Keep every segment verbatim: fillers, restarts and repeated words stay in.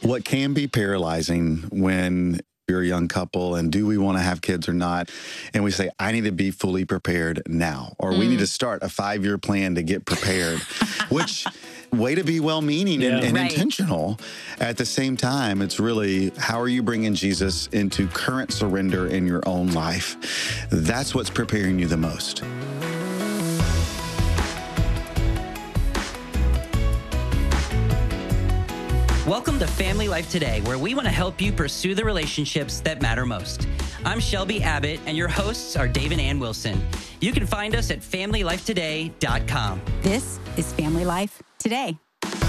what can be paralyzing when you're a young couple and do we want to have kids or not? And we say, I need to be fully prepared now, or mm. we need to start a five-year plan to get prepared, which way to be well-meaning yeah. and, and right. intentional. At the same time, it's really, how are you bringing Jesus into current surrender in your own life? That's what's preparing you the most. Welcome to Family Life Today, where we want to help you pursue the relationships that matter most. I'm Shelby Abbott, and your hosts are Dave and Ann Wilson. You can find us at family life today dot com. This is Family Life Today.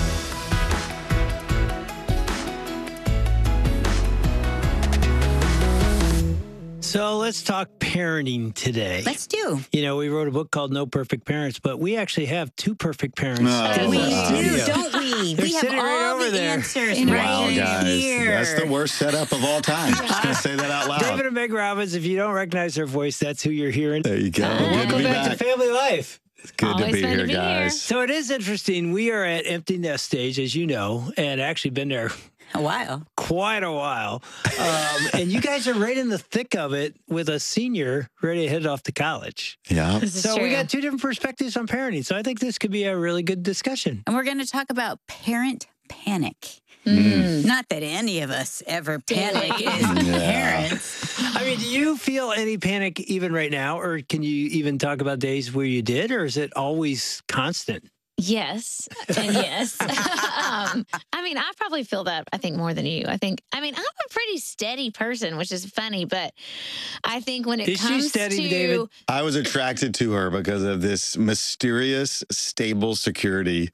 So let's talk parenting today. Let's do. You know, we wrote a book called No Perfect Parents, but we actually have two perfect parents. No. We do, studio. don't we? They're we have sitting all right over the there. answers Wow, right guys. here. That's the worst setup of all time. Just going to say that out loud. David and Meg Robbins, if you don't recognize their voice, that's who you're hearing. There you go. Uh, Good welcome to be back, back to Family Life. It's good Always to be fun here, to be guys. here. So it is interesting. We are at empty nest stage, as you know, and actually been there a while. Quite a while. Um, and you guys are right in the thick of it with a senior ready to head off to college. Yeah. So true. we got two different perspectives on parenting. So I think this could be a really good discussion. And we're going to talk about parent panic. Mm. Not that any of us ever panic as Yeah. parents. I mean, do you feel any panic even right now? Or can you even talk about days where you did? Or is it always constant? Yes, and yes. um, I mean, I probably feel that, I think, more than you. I think, I mean, I'm a pretty steady person, which is funny, but I think when it Is she comes steady, to... David? I was attracted to her because of this mysterious, stable security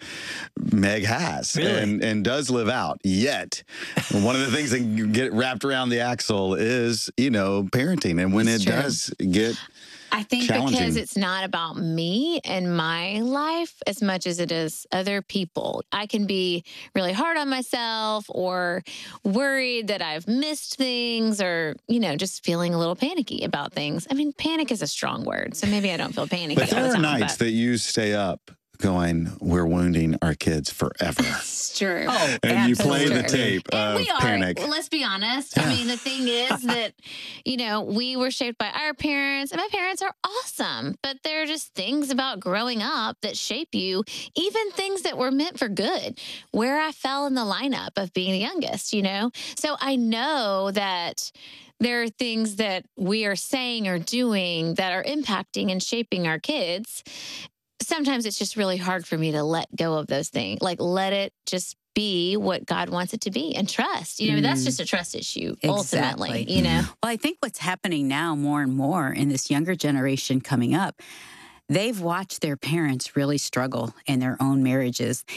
Meg has Really? and, and does live out. Yet, one of the things that can get wrapped around the axle is, you know, parenting. And when It's it true. does get I think challenging. because it's not about me and my life as much as it is other people. I can be really hard on myself or worried that I've missed things or, you know, just feeling a little panicky about things. I mean, panic is a strong word, so maybe I don't feel panicky But all there the are time. nights but that you stay up going, we're wounding our kids forever. it's true. Oh, And you play the Absolutely. tape And of we are. panic. Well, let's be honest. I mean, the thing is that, you know, we were shaped by our parents, and my parents are awesome, but there are just things about growing up that shape you, even things that were meant for good, where I fell in the lineup of being the youngest, you know? So I know that there are things that we are saying or doing that are impacting and shaping our kids. Sometimes it's just really hard for me to let go of those things, like let it just be what God wants it to be and trust. You know, mm. that's just a trust issue, ultimately, Exactly. you know? Well, I think what's happening now more and more in this younger generation coming up, they've watched their parents really struggle in their own marriages.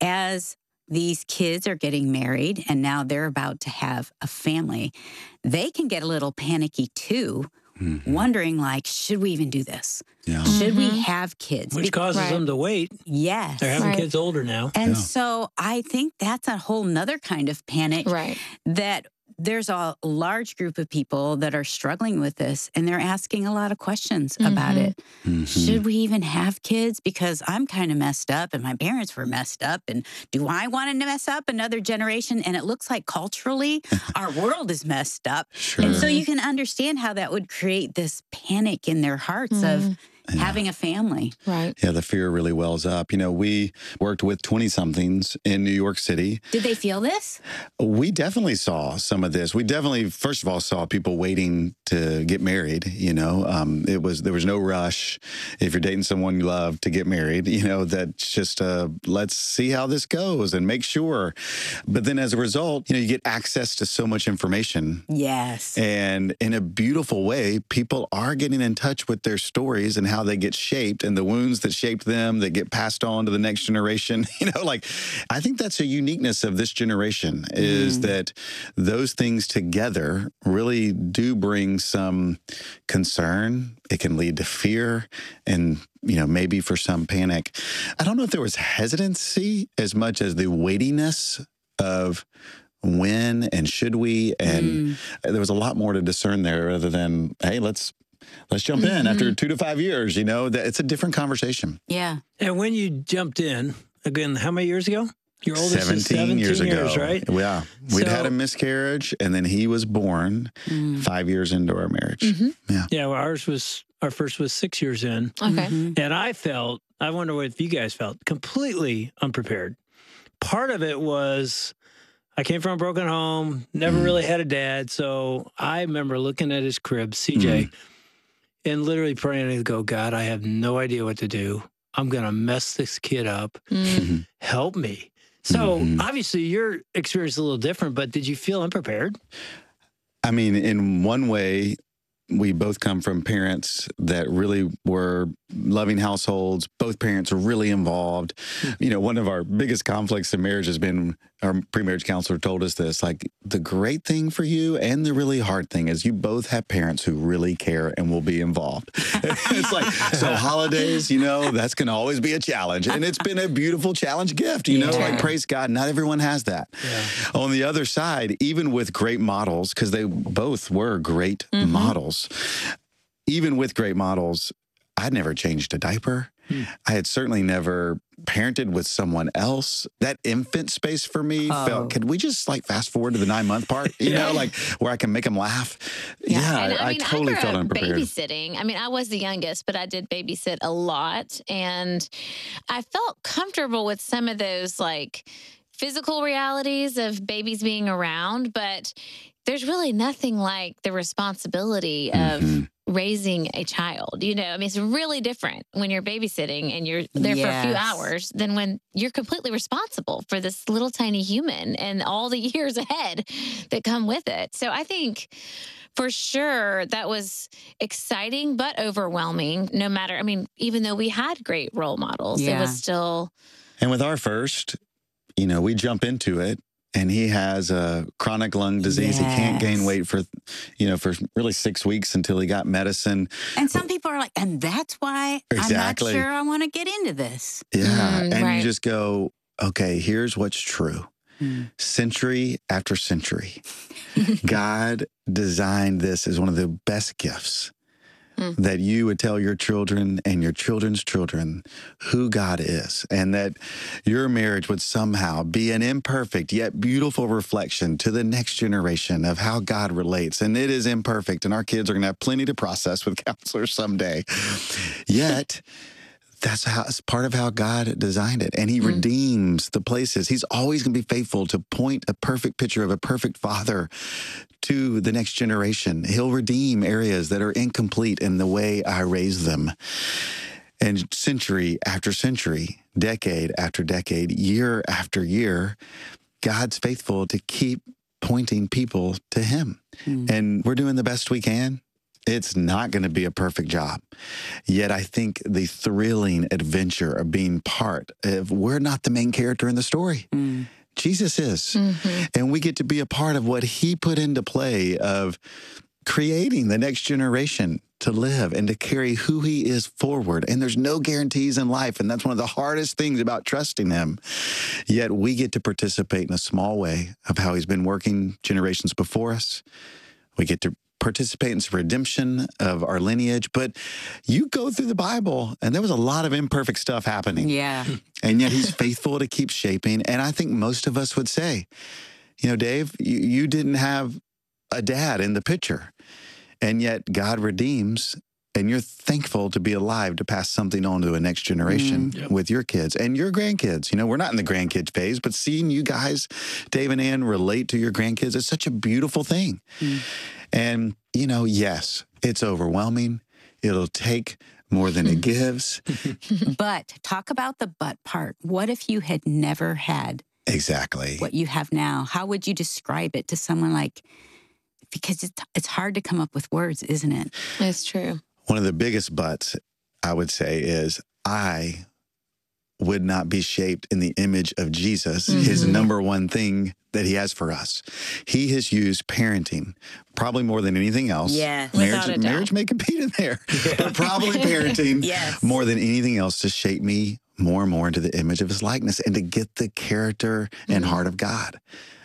As these kids are getting married and now they're about to have a family, they can get a little panicky too. Mm-hmm. Wondering, like, should we even do this? Yeah. Should Mm-hmm. we have kids? Which Be- causes right. them to wait. Yes. They're having Right. kids older now. And Yeah. so I think that's a whole nother kind of panic Right. that there's a large group of people that are struggling with this and they're asking a lot of questions Mm-hmm. about it. Mhm. Should we even have kids? Because I'm kind of messed up and my parents were messed up. And do I want to mess up another generation? And it looks like culturally our world is messed up. Sure. And so you can understand how that would create this panic in their hearts Mm-hmm. of having a family. Right. Yeah, the fear really wells up. You know, we worked with twenty-somethings in New York City. Did they feel this? We definitely saw some of this. We definitely, first of all, saw people waiting to get married. You know, um, it was there was no rush. If you're dating someone you love to get married, you know, that's just uh, let's see how this goes and make sure. But then as a result, you know, you get access to so much information. Yes. And in a beautiful way, people are getting in touch with their stories and how they get shaped and the wounds that shaped them that get passed on to the next generation. You know, like, I think that's a uniqueness of this generation is Mm. that those things together really do bring some concern. It can lead to fear and, you know, maybe for some panic. I don't know if there was hesitancy as much as the weightiness of when and should we, and Mm. there was a lot more to discern there rather than, hey, let's let's jump Mm-hmm. in after two to five years. You know, that it's a different conversation. Yeah. And when you jumped in, again, how many years ago? Your oldest seventeen, is seventeen years ago. years, right? Yeah. We'd So- had a miscarriage, and then he was born Mm. five years into our marriage. Mhm. Yeah. Yeah, well, ours was, our first was six years in. Okay. Mhm. And I felt, I wonder what you guys felt, completely unprepared. Part of it was I came from a broken home, never Mm. really had a dad. So I remember looking at his crib, C J, and literally praying to go, God, I have no idea what to do. I'm going to mess this kid up. Mm. Help me. So Mhm. obviously your experience is a little different, but did you feel unprepared? I mean, in one way, we both come from parents that really were loving households. Both parents are really involved. You know, one of our biggest conflicts in marriage has been, our pre-marriage counselor told us this, like, the great thing for you and the really hard thing is you both have parents who really care and will be involved. It's like, so holidays, you know, that's going to always be a challenge. And it's been a beautiful challenge gift, you know, Yeah. like, praise God, not everyone has that. Yeah. On the other side, even with great models, because they both were great Mhm. models, even with great models, I'd never changed a diaper. Hmm. I had certainly never parented with someone else. That infant space for me Oh. felt, could we just like fast forward to the nine month part, you know, like where I can make them laugh? Yeah, And, I, mean, totally I grew felt up unprepared. babysitting. I mean, I was the youngest, but I did babysit a lot. And I felt comfortable with some of those like physical realities of babies being around, but there's really nothing like the responsibility of Mhm. raising a child. You know, I mean, it's really different when you're babysitting and you're there for a few Yes. hours than when you're completely responsible for this little tiny human and all the years ahead that come with it. So I think for sure that was exciting, but overwhelming no matter, I mean, even though we had great role models, it Yeah. was still, And with our first, you know, we jump into it. And he has a chronic lung disease. He can't gain Yes. weight for, you know, for really six weeks until he got medicine. And some people are like, and that's why Exactly. I'm not sure I want to get into this. Yeah. Mm, and right. you just go, okay, here's what's true. Mm. Century after century, God designed this as one of the best gifts Mm. that you would tell your children and your children's children who God is, and that your marriage would somehow be an imperfect yet beautiful reflection to the next generation of how God relates. And it is imperfect, and our kids are going to have plenty to process with counselors someday. Yet, that's how it's part of how God designed it. And he Mm. redeems the places. He's always going to be faithful to point a perfect picture of a perfect father to the next generation. He'll redeem areas that are incomplete in the way I raised them. And century after century, decade after decade, year after year, God's faithful to keep pointing people to him. Mm. And we're doing the best we can. It's not going to be a perfect job. Yet I think the thrilling adventure of being part of, we're not the main character in the story. Mm. Jesus is. Mhm. And we get to be a part of what he put into play of creating the next generation to live and to carry who he is forward. And there's no guarantees in life. And that's one of the hardest things about trusting him. Yet we get to participate in a small way of how he's been working generations before us. We get to participate in some redemption of our lineage. But you go through the Bible and there was a lot of imperfect stuff happening. Yeah. And yet he's faithful to keep shaping. And I think most of us would say, you know, Dave, you, you didn't have a dad in the picture. And yet God redeems, and you're thankful to be alive to pass something on to a next generation Mm. Yep. with your kids and your grandkids. You know, we're not in the grandkids phase, but seeing you guys, Dave and Ann, relate to your grandkids is such a beautiful thing. Mm. And, you know, yes, it's overwhelming. It'll take more than it gives. But talk about the but part. What if you had never had Exactly. what you have now? How would you describe it to someone like, because it's, it's hard to come up with words, isn't it? It's true. One of the biggest buts, I would say, is I would not be shaped in the image of Jesus, his Mhm. number one thing that he has for us. He has used parenting probably more than anything else. Yes. Marriage, Without a doubt. marriage may compete in there, but probably parenting Yes. more than anything else to shape me more and more into the image of his likeness and to get the character and Mhm. heart of God.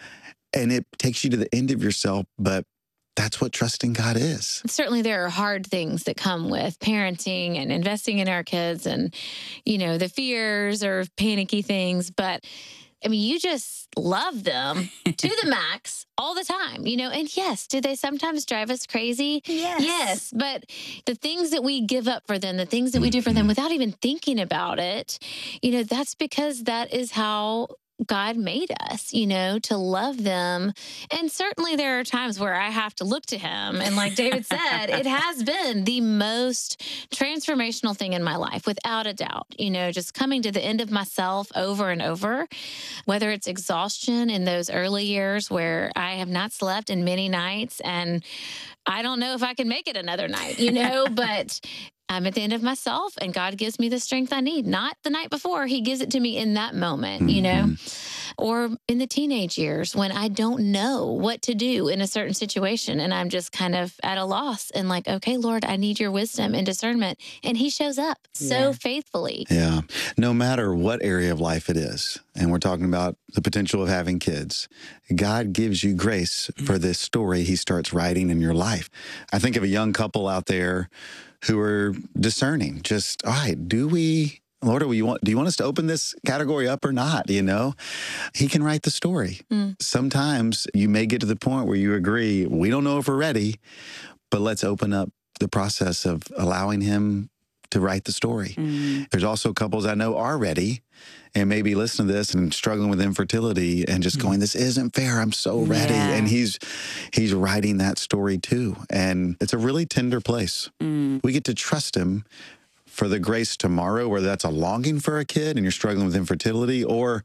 And it takes you to the end of yourself, but that's what trusting God is. Certainly there are hard things that come with parenting and investing in our kids and, you know, the fears or panicky things. But I mean, you just love them to the max all the time, you know? And yes, do they sometimes drive us crazy? Yes. Yes. But the things that we give up for them, the things that we do for them without even thinking about it, you know, that's because that is how God made us, you know, to love them. And certainly there are times where I have to look to him. And like David said, it has been the most transformational thing in my life, without a doubt, you know, just coming to the end of myself over and over, whether it's exhaustion in those early years where I have not slept in many nights and I don't know if I can make it another night, you know, but I'm at the end of myself and God gives me the strength I need. Not the night before, he gives it to me in that moment, mm-hmm. you know, or in the teenage years when I don't know what to do in a certain situation. And I'm just kind of at a loss and like, okay, Lord, I need your wisdom and discernment. And he shows up so Yeah. faithfully. Yeah. No matter what area of life it is, and we're talking about the potential of having kids, God gives you grace for this story he starts writing in your life. I think of a young couple out there who are discerning, just, all right, do we, Lord, do, we want, do you want us to open this category up or not? You know, he can write the story. Mm. Sometimes you may get to the point where you agree, we don't know if we're ready, but let's open up the process of allowing him to write the story. Mm. There's also couples I know are ready and maybe listen to this and struggling with infertility and just going, this isn't fair. I'm so ready. Yeah. And he's he's writing that story too. And it's a really tender place. Mm. We get to trust him for the grace tomorrow, whether that's a longing for a kid and you're struggling with infertility, or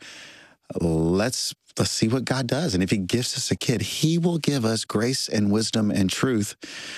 let's let's see what God does. And if he gives us a kid, he will give us grace and wisdom and truth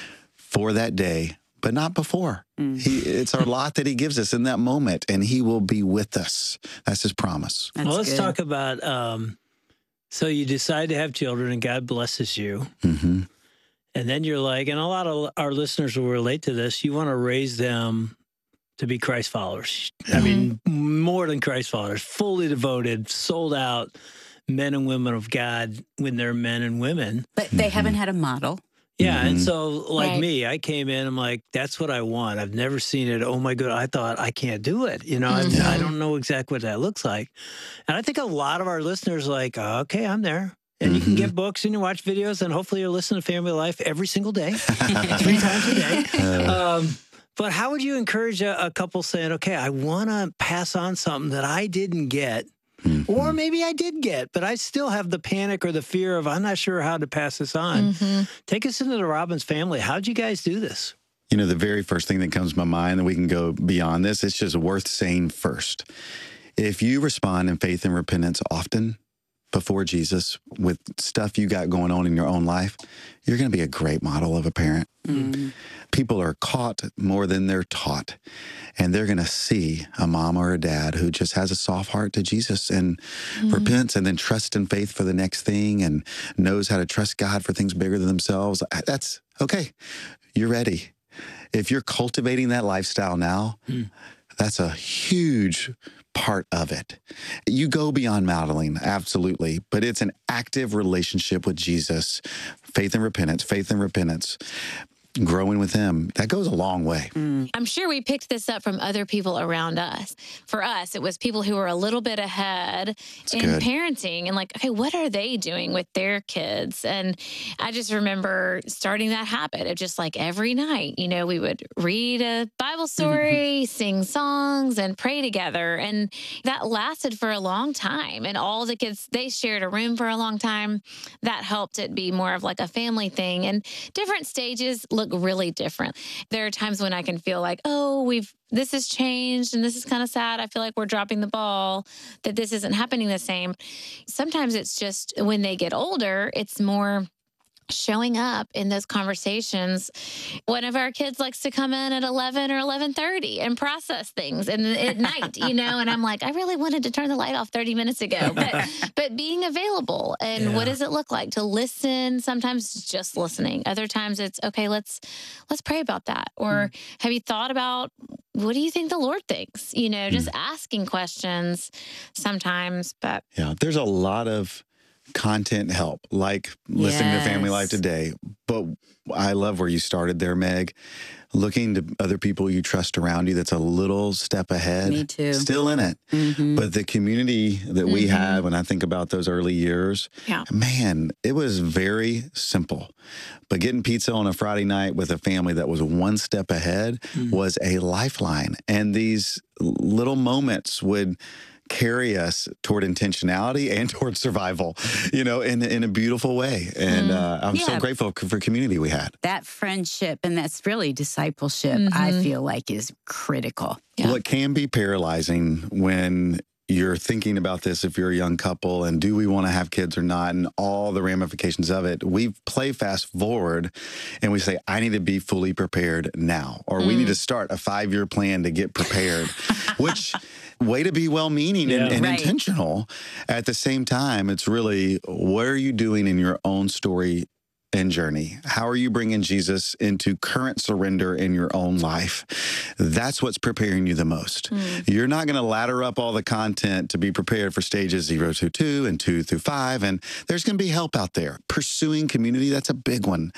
for that day, but not before. Mm. He, it's our lot that he gives us in that moment, and he will be with us. That's his promise. That's well, let's good. talk about, um, so you decide to have children and God blesses you. Mm-hmm. And then you're like, and a lot of our listeners will relate to this, you want to raise them to be Christ followers. Mm-hmm. I mean, more than Christ followers, fully devoted, sold out men and women of God when they're men and women. But they mm-hmm. haven't had a model. Yeah, Mm-hmm. and so like Right. me, I came in, I'm like, that's what I want. I've never seen it. Oh my God, I thought I can't do it. You know, Mhm. I, I don't know exactly what that looks like. And I think a lot of our listeners are like, okay, I'm there. And you can Mhm. get books and you watch videos and hopefully you're listening to Family Life every single day, three times a day. Um, but how would you encourage a, a couple saying, okay, I want to pass on something that I didn't get, mm-hmm. or maybe I did get, but I still have the panic or the fear of, I'm not sure how to pass this on. Mm-hmm. Take us into the Robbins family. How'd you guys do this? You know, the very first thing that comes to my mind, and we can go beyond this, it's just worth saying first. If you respond in faith and repentance often before Jesus with stuff you got going on in your own life, you're going to be a great model of a parent. Mm. People are caught more than they're taught, and they're going to see a mom or a dad who just has a soft heart to Jesus and mm. repents and then trusts in faith for the next thing and knows how to trust God for things bigger than themselves. That's okay. You're ready. If you're cultivating that lifestyle now, mm. that's a huge part of it. You go beyond modeling, absolutely, but it's an active relationship with Jesus, faith and repentance, faith and repentance, growing with him. That goes a long way. Mm. I'm sure we picked this up from other people around us. For us, it was people who were a little bit ahead That's in good. parenting and like, okay, what are they doing with their kids? And I just remember starting that habit of just like every night, you know, we would read a Bible story, mm-hmm. sing songs, and pray together. And that lasted for a long time. And all the kids, they shared a room for a long time. That helped it be more of like a family thing. And different stages look really different. There are times when I can feel like, oh, we've this has changed and this is kind of sad. I feel like we're dropping the ball, that this isn't happening the same. Sometimes it's just when they get older, it's more showing up in those conversations. One of our kids likes to come in at eleven or eleven thirty and process things and at night, you know, and I'm like, I really wanted to turn the light off thirty minutes ago, but, but being available and Yeah. what does it look like to listen? Sometimes it's just listening. Other times it's, okay, let's, let's pray about that. Or mm. have you thought about, what do you think the Lord thinks? You know, just mm. asking questions sometimes, but Yeah, there's a lot of content help, like listening to Family Life Yes. Today. But I love where you started there, Meg. Looking to other people you trust around you that's a little step ahead. Me too. Still in it. Mhm. But the community that we Mhm. had when I think about those early years, Yeah. man, it was very simple. But getting pizza on a Friday night with a family that was one step ahead Mm. was a lifeline. And these little moments would carry us toward intentionality and toward survival, you know, in, in a beautiful way. And uh, I'm so Yeah. grateful for community we had. That friendship and that's really discipleship, I Mhm. feel like is critical. Yeah. What can be paralyzing when you're thinking about this, if you're a young couple and do we want to have kids or not, and all the ramifications of it, we play fast forward and we say, I need to be fully prepared now, or we need to start a five year plan to get prepared, which way to be well meaning and, Yeah. and Right. intentional. At the same time, it's really, what are you doing in your own story and journey? How are you bringing Jesus into current surrender in your own life? That's what's preparing you the most. You're not going to ladder up all the content to be prepared for stages zero to two and two through five. And there's going to be help out there. Pursuing community, that's a big one.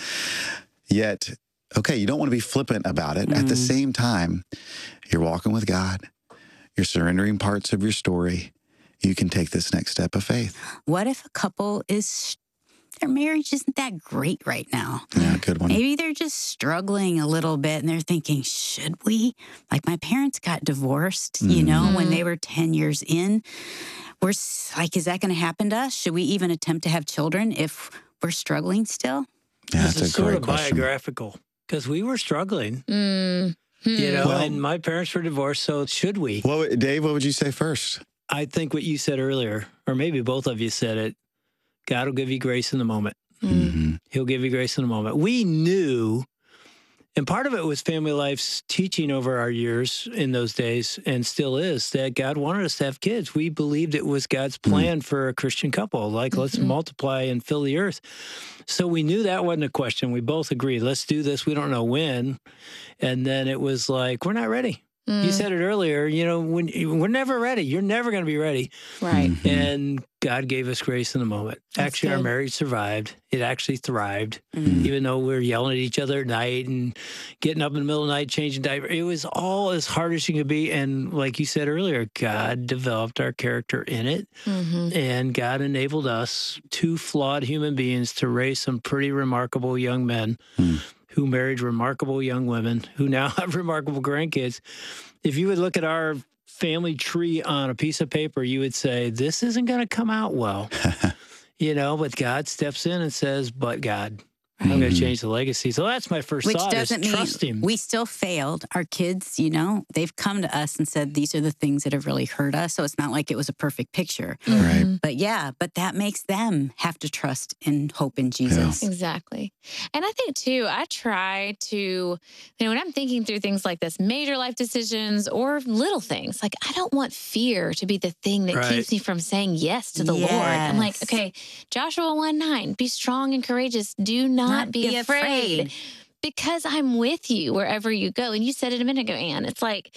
Yet, okay, you don't want to be flippant about it. At the same time, you're walking with God. You're surrendering parts of your story. You can take this next step of faith. What if a couple is, their marriage isn't that great right now? Yeah, good one. Maybe they're just struggling a little bit and they're thinking, should we? Like my parents got divorced, you know, when they were ten years in. We're s- like, is that going to happen to us? Should we even attempt to have children if we're struggling still? Yeah, This that's is a sort great of question. biographical because we were struggling, Mm. you know, Well- and my parents were divorced. So should we? What, would- Dave, what would you say first? I think what you said earlier, or maybe both of you said it, God will give you grace in the moment. Mm-hmm. He'll give you grace in the moment. We knew, and part of it was Family Life's teaching over our years in those days, and still is, that God wanted us to have kids. We believed it was God's plan for a Christian couple. Like, let's multiply and fill the earth. So we knew that wasn't a question. We both agreed, let's do this. We don't know when. And then it was like, we're not ready. You said it earlier, you know, when we're never ready. You're never going to be ready. Right. Mm-hmm. And God gave us grace in the moment. That's actually, our good. marriage survived. It actually thrived, Mm. even though we were yelling at each other at night and getting up in the middle of the night, changing diapers. It was all as hard as you could be. And like you said earlier, God developed our character in it. Mm-hmm. And God enabled us, two flawed human beings, to raise some pretty remarkable young men Mm. who married remarkable young women who now have remarkable grandkids. If you would look at our family tree on a piece of paper, you would say, this isn't going to come out well. You know, but God steps in and says, but God, I'm going to change the legacy. So that's my first Which thought, doesn't is mean trust him. we still failed. Our kids, you know, they've come to us and said, these are the things that have really hurt us. So it's not like it was a perfect picture. Right. But yeah, but that makes them have to trust and hope in Jesus. Exactly. And I think too, I try to, you know, when I'm thinking through things like this, major life decisions or little things, like I don't want fear to be the thing that Right. keeps me from saying yes to the Lord. I'm like, Yes. okay, Joshua one nine, be strong and courageous. Do not, Not be, be afraid. afraid. Because I'm with you wherever you go. And you said it a minute ago, Ann. It's like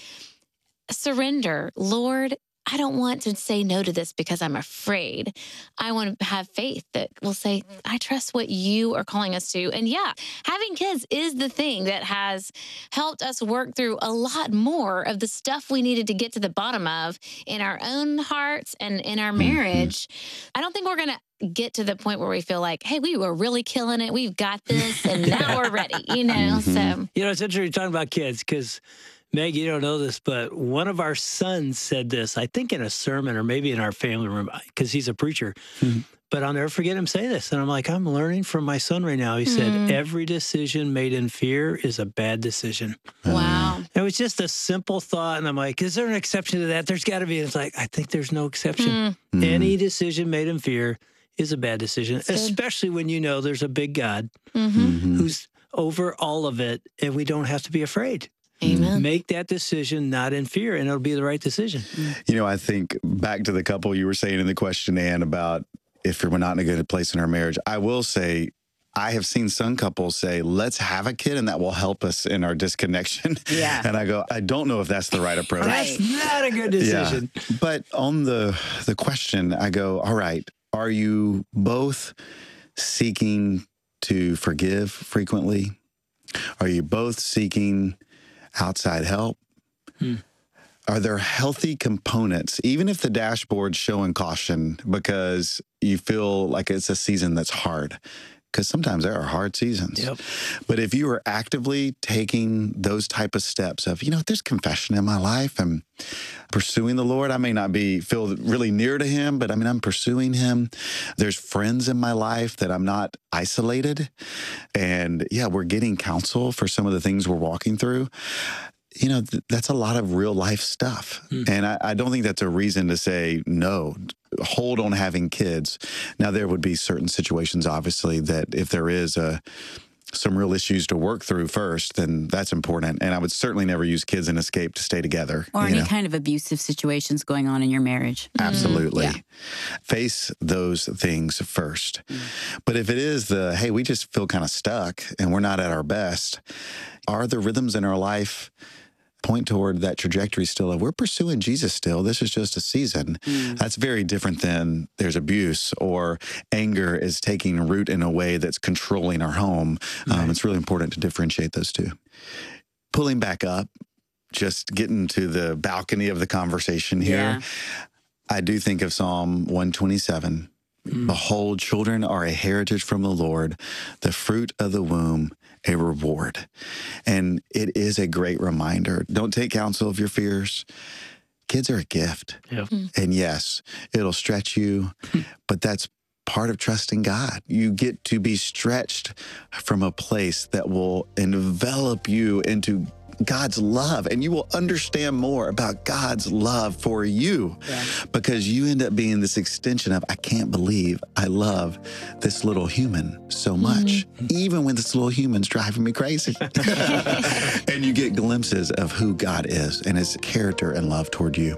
surrender. Lord, I don't want to say no to this because I'm afraid. I want to have faith that will say, I trust what you are calling us to. And yeah, having kids is the thing that has helped us work through a lot more of the stuff we needed to get to the bottom of in our own hearts and in our marriage. I don't think we're going to get to the point where we feel like, hey, we were really killing it. We've got this. And now we're ready, you know? So, You know, it's interesting you're talking about kids because, Meg, you don't know this, but one of our sons said this, I think in a sermon or maybe in our family room, because he's a preacher. But I'll never forget him say this. And I'm like, I'm learning from my son right now. He said, every decision made in fear is a bad decision. wow. It was just a simple thought. And I'm like, is there an exception to that? There's got to be. It's like, I think there's no exception. Mm. Any decision made in fear is a bad decision, good. especially when you know there's a big God Mm-hmm. who's over all of it and we don't have to be afraid. Amen. Make that decision not in fear and it'll be the right decision. You know, I think back to the couple you were saying in the question, Ann, about if we're not in a good place in our marriage. I will say, I have seen some couples say, let's have a kid and that will help us in our disconnection. Yeah. And I go, I don't know if that's the right approach. Right. That's not a good decision. Yeah. But on the the question, I go, all right, Are you both seeking to forgive frequently? Are you both seeking outside help? Hmm. Are there healthy components, even if the dashboard's showing caution because you feel like it's a season that's hard? Because sometimes there are hard seasons. Yep. But if you are actively taking those type of steps of, you know, there's confession in my life, I'm pursuing the Lord. I may not be feel really near to him, but I mean, I'm pursuing him. There's friends in my life that I'm not isolated. And yeah, we're getting counsel for some of the things we're walking through. You know, th- that's a lot of real life stuff. Mm. And I, I don't think that's a reason to say no, hold on having kids. Now, there would be certain situations, obviously, that if there is a, some real issues to work through first, then that's important. And I would certainly never use kids and escape to stay together. Or any know? kind of abusive situations going on in your marriage. Absolutely. Mm. Yeah. Face those things first. Mm. But if it is the, hey, we just feel kind of stuck and we're not at our best, are the rhythms in our life point toward that trajectory still of we're pursuing Jesus still. This is just a season. Mm. That's very different than there's abuse or anger is taking root in a way that's controlling our home. Right. Um, it's really important to differentiate those two. Pulling back up, just getting to the balcony of the conversation here. Yeah. I do think of Psalm one twenty-seven. Mm. Behold, children are a heritage from the Lord, the fruit of the womb, a reward. And it is a great reminder. Don't take counsel of your fears. Kids are a gift. Yeah. Mm. And yes, it'll stretch you, but that's part of trusting God. You get to be stretched from a place that will envelop you into God's love, and you will understand more about God's love for you yeah. because you end up being this extension of, I can't believe I love this little human so much, mm-hmm. even when this little human's driving me crazy. And you get glimpses of who God is and his character and love toward you.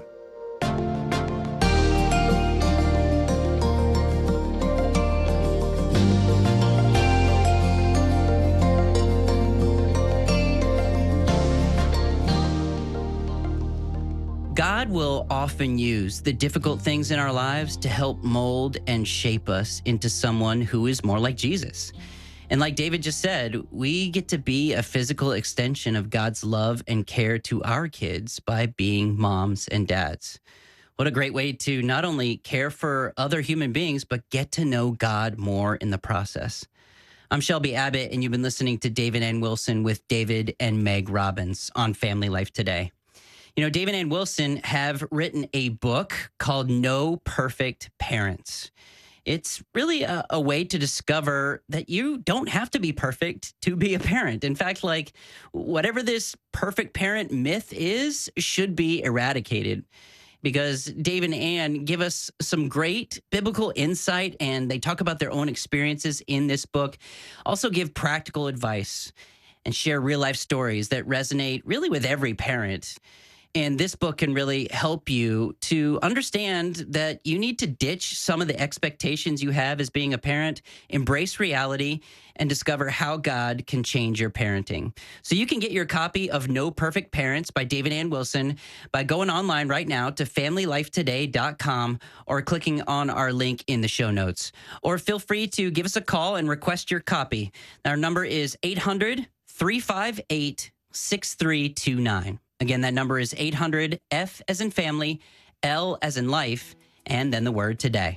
God will often use the difficult things in our lives to help mold and shape us into someone who is more like Jesus. And like David just said, we get to be a physical extension of God's love and care to our kids by being moms and dads. What a great way to not only care for other human beings, but get to know God more in the process. I'm Shelby Abbott, and you've been listening to David Ann Wilson with David and Meg Robbins on Family Life Today. You know, David and Wilson have written a book called No Perfect Parents. It's really a, a way to discover that you don't have to be perfect to be a parent. In fact, like whatever this perfect parent myth is, should be eradicated. Because Dave and Ann give us some great biblical insight, and they talk about their own experiences in this book. Also give practical advice and share real life stories that resonate really with every parent. And this book can really help you to understand that you need to ditch some of the expectations you have as being a parent, embrace reality, and discover how God can change your parenting. So you can get your copy of No Perfect Parents by David Ann Wilson by going online right now to family life today dot com or clicking on our link in the show notes. Or feel free to give us a call and request your copy. Our number is eight hundred, three five eight, six three two nine. Again, that number is eight hundred, F as in family, L as in life, and then the word today.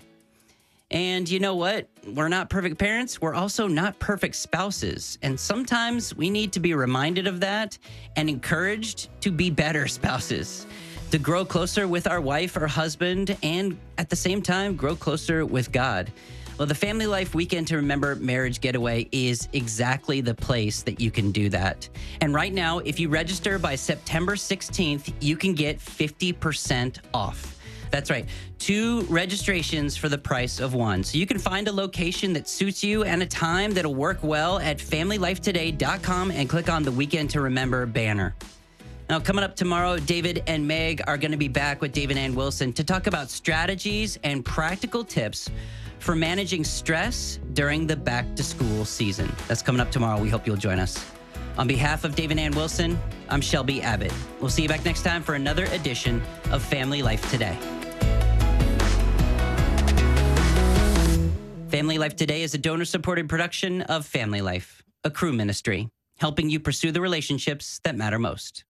And you know what? We're not perfect parents. We're also not perfect spouses. And sometimes we need to be reminded of that and encouraged to be better spouses, to grow closer with our wife or husband, and at the same time, grow closer with God. Well, the Family Life Weekend to Remember Marriage Getaway is exactly the place that you can do that. And right now, if you register by September sixteenth, you can get fifty percent off. That's right, two registrations for the price of one. So you can find a location that suits you and a time that'll work well at family life today dot com and click on the Weekend to Remember banner. Now, coming up tomorrow, David and Meg are going to be back with David Ann Wilson to talk about strategies and practical tips for managing stress during the back-to-school season. That's coming up tomorrow. We hope you'll join us. On behalf of David Ann Wilson, I'm Shelby Abbott. We'll see you back next time for another edition of Family Life Today. Family Life Today is a donor-supported production of Family Life, a Cru ministry, helping you pursue the relationships that matter most.